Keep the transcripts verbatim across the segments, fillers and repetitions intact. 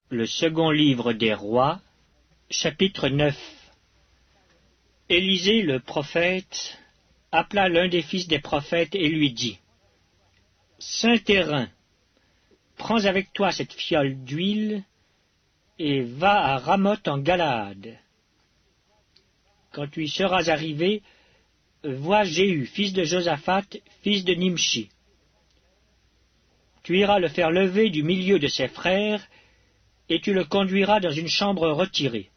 Le second livre des rois, chapitre neuf. Élisée le prophète appela l'un des fils des prophètes et lui dit, « Saint-Hérin, prends avec toi cette fiole d'huile et va à Ramoth en Galaad. Quand tu y seras arrivé, vois Jéhu, fils de Josaphat, fils de Nimshi. Tu iras le faire lever du milieu de ses frères, et tu le conduiras dans une chambre retirée.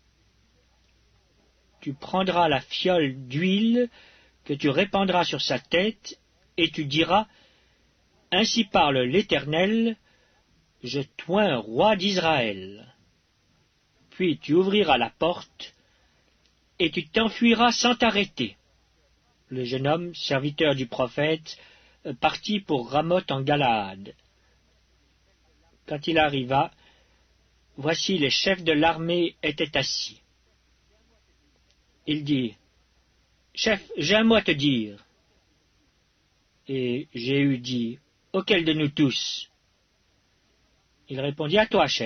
Tu prendras la fiole d'huile que tu répandras sur sa tête, et tu diras, « Ainsi parle l'Éternel, je t'oins roi d'Israël. » Puis tu ouvriras la porte, et tu t'enfuiras sans t'arrêter. Le jeune homme, serviteur du prophète, partit pour Ramoth en Galaad. Quand il arriva, voici les chefs de l'armée étaient assis. Il dit, « Chef, j'ai un mot à te dire. » Et Jéhu dit, « Auquel de nous tous ?» Il répondit, « À toi, chef. »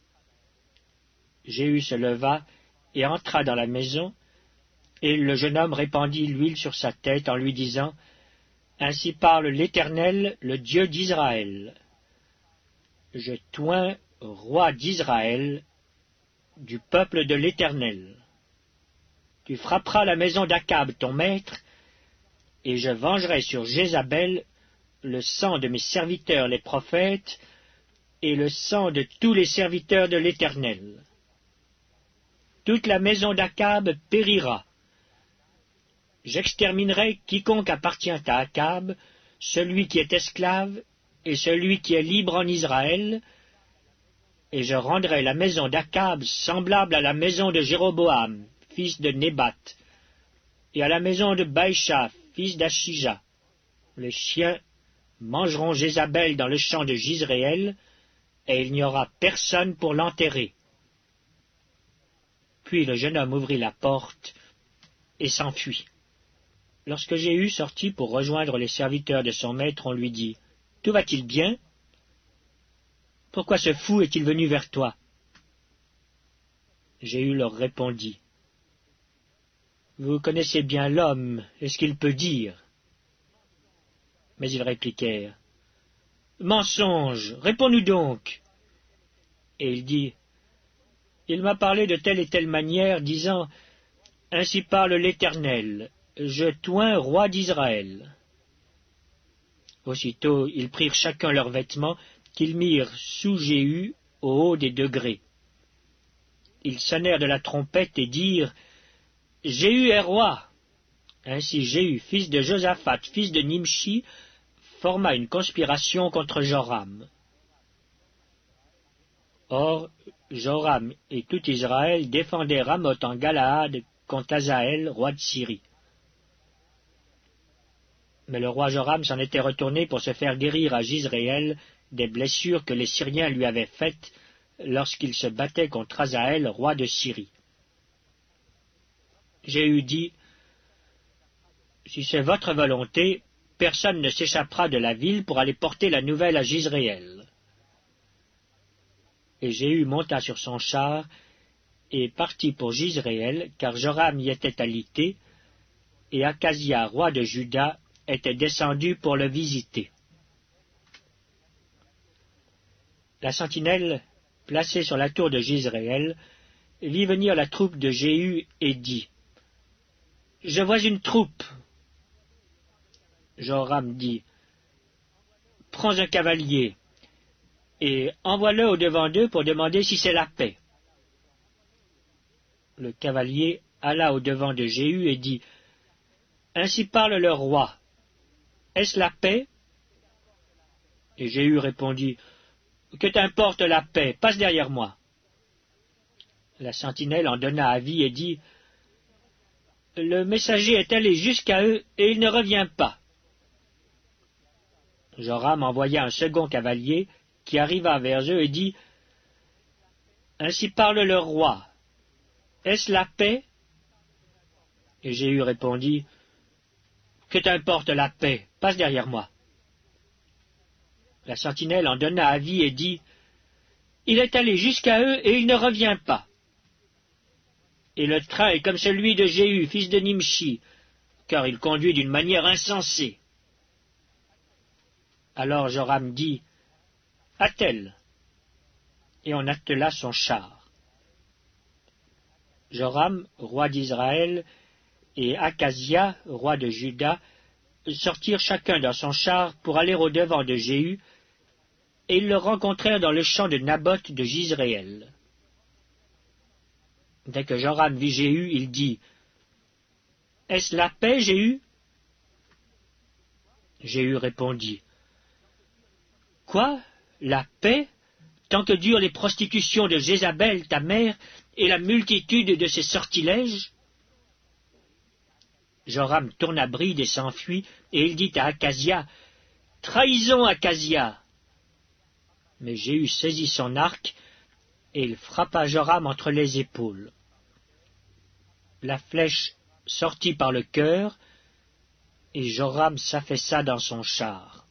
Jéhu se leva et entra dans la maison, et le jeune homme répandit l'huile sur sa tête en lui disant, « Ainsi parle l'Éternel, le Dieu d'Israël. Je t'oins roi d'Israël, du peuple de l'Éternel. Tu frapperas la maison d'Akab, ton maître, et je vengerai sur Jézabel le sang de mes serviteurs les prophètes, et le sang de tous les serviteurs de l'Éternel. Toute la maison d'Akab périra. J'exterminerai quiconque appartient à Akab, celui qui est esclave et celui qui est libre en Israël, et je rendrai la maison d'Akab semblable à la maison de Jéroboam, fils de Nébat, et à la maison de Baïcha, fils d'Achija. Les chiens mangeront Jézabel dans le champ de Jizréel, et il n'y aura personne pour l'enterrer. » Puis le jeune homme ouvrit la porte et s'enfuit. Lorsque Jéhu sortit pour rejoindre les serviteurs de son maître, on lui dit, « Tout va-t-il bien? Pourquoi ce fou est-il venu vers toi ?» Jéhu leur répondit, « Vous connaissez bien l'homme et ce qu'il peut dire. » Mais ils répliquèrent, « Mensonge, réponds-nous donc. » Et il dit, « Il m'a parlé de telle et telle manière, disant, « Ainsi parle l'Éternel, je t'oins roi d'Israël. » Aussitôt ils prirent chacun leurs vêtements, qu'ils mirent sous Jéhu au haut des degrés. Ils sonnèrent de la trompette et dirent, « Jéhu est roi. » Ainsi Jéhu, fils de Josaphat, fils de Nimshi, forma une conspiration contre Joram. Or, Joram et tout Israël défendaient Ramoth en Galaad contre Hazaël, roi de Syrie. Mais le roi Joram s'en était retourné pour se faire guérir à Jizréel des blessures que les Syriens lui avaient faites lorsqu'il se battait contre Hazaël, roi de Syrie. Jéhu dit, « Si c'est votre volonté, personne ne s'échappera de la ville pour aller porter la nouvelle à Jizréel. » Et Jéhu monta sur son char et partit pour Jizréel, car Joram y était alité, et Akazia, roi de Juda, était descendu pour le visiter. La sentinelle, placée sur la tour de Jizréel, vit venir la troupe de Jéhu et dit, « Je vois une troupe. » Joram dit, « Prends un cavalier, et envoie-le au-devant d'eux pour demander si c'est la paix. » Le cavalier alla au-devant de Jéhu et dit, « Ainsi parle le roi. Est-ce la paix? » Et Jéhu répondit, « Que t'importe la paix, passe derrière moi. » La sentinelle en donna avis et dit, « Le messager est allé jusqu'à eux et il ne revient pas. » Joram envoya un second cavalier qui arriva vers eux et dit, « Ainsi parle le roi. Est-ce la paix? » Et Jéhu répondit, « Que t'importe la paix, passe derrière moi. » La sentinelle en donna avis et dit, il est allé jusqu'à eux et il ne revient pas. Et le train est comme celui de Jéhu, fils de Nimshi, car il conduit d'une manière insensée. Alors Joram dit, attelle, et on attela son char. Joram, roi d'Israël, et Akazia, roi de Juda, sortirent chacun dans son char pour aller au-devant de Jéhu, et ils le rencontrèrent dans le champ de Naboth de Jizréel. Dès que Joram vit Jéhu, il dit, « Est-ce la paix, Jéhu ?» Jéhu répondit, « Quoi, la paix, tant que durent les prostitutions de Jézabel, ta mère, et la multitude de ses sortilèges ?» Joram tourna bride et s'enfuit, et il dit à Akazia, « Trahison, Akazia !» Mais Jéhu saisit son arc, et il frappa Joram entre les épaules. La flèche sortit par le cœur, et Joram s'affaissa dans son char.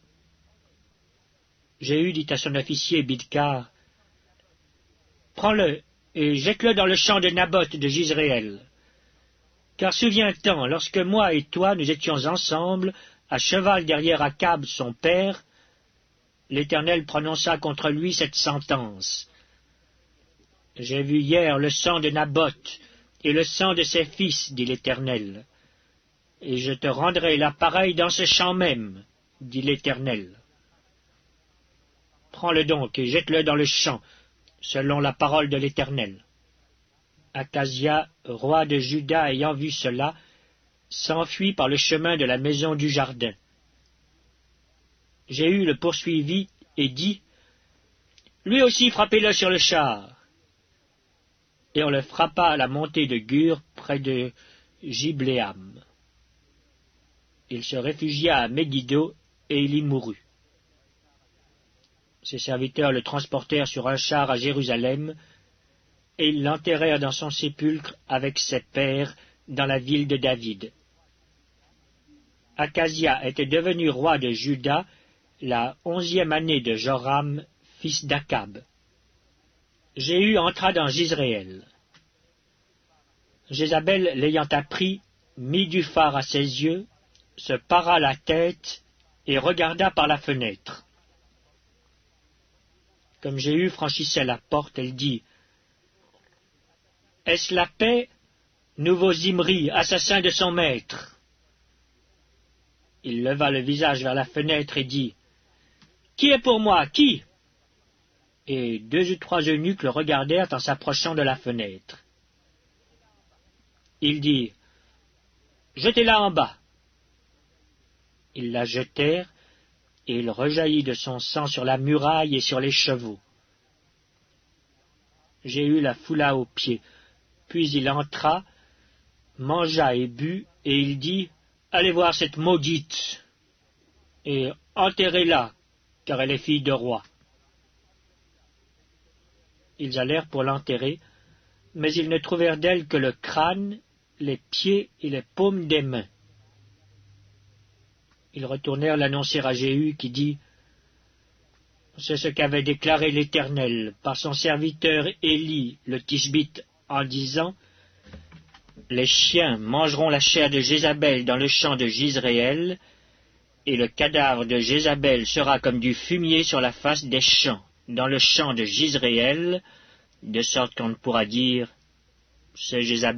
Jéhu dit à son officier Bidkar, « Prends-le et jette-le dans le champ de Naboth de Jizréel. Car souviens-t'en, lorsque moi et toi nous étions ensemble, à cheval derrière Akab son père, l'Éternel prononça contre lui cette sentence. J'ai vu hier le sang de Naboth et le sang de ses fils, dit l'Éternel, et je te rendrai l'appareil dans ce champ même, dit l'Éternel. Prends-le donc et jette-le dans le champ, selon la parole de l'Éternel. Akazia, roi de Juda, ayant vu cela, s'enfuit par le chemin de la maison du jardin. Jéhu le poursuivit et dit, « Lui aussi frappez-le sur le char. » Et on le frappa à la montée de Gur, près de Gibléam. Il se réfugia à Megiddo, et il y mourut. Ses serviteurs le transportèrent sur un char à Jérusalem, et ils l'enterrèrent dans son sépulcre avec ses pères dans la ville de David. Akazia était devenu roi de Juda la onzième année de Joram, fils d'Akab. Jéhu entra dans Jizréel. Jézabel, l'ayant appris, mit du fard à ses yeux, se para la tête et regarda par la fenêtre. Comme Jéhu franchissait la porte, elle dit, « Est-ce la paix, nouveau Zimri, assassin de son maître ?» Il leva le visage vers la fenêtre et dit, « Qui est pour moi, qui ?» Et deux ou trois eunuques le regardèrent en s'approchant de la fenêtre. Il dit, « Jetez-la en bas. » Ils la jetèrent, et il rejaillit de son sang sur la muraille et sur les chevaux. Jéhu la foula aux pieds, puis il entra, mangea et but, et il dit, « Allez voir cette maudite, et enterrez-la, car elle est fille de roi. » Ils allèrent pour l'enterrer, mais ils ne trouvèrent d'elle que le crâne, les pieds et les paumes des mains. Ils retournèrent l'annoncer à Jéhu, qui dit, « C'est ce qu'avait déclaré l'Éternel par son serviteur Élie le Tishbite, en disant, « Les chiens mangeront la chair de Jézabel dans le champ de Jizréel, et le cadavre de Jézabel sera comme du fumier sur la face des champs, dans le champ de Jizréel, de sorte qu'on ne pourra dire, c'est Jézabel. »